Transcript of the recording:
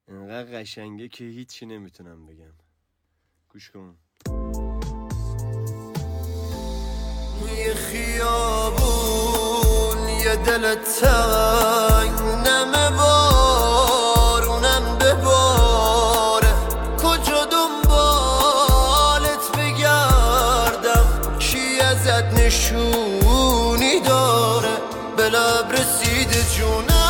انقدر قشنگه که هیچی نمیتونم بگم. گوش کن. یه خیابون، یه دل تنگ، نمه بارونم بباره، کجا دنبالت بگردم، کی ازت نشونی داره، به لب رسیده جونم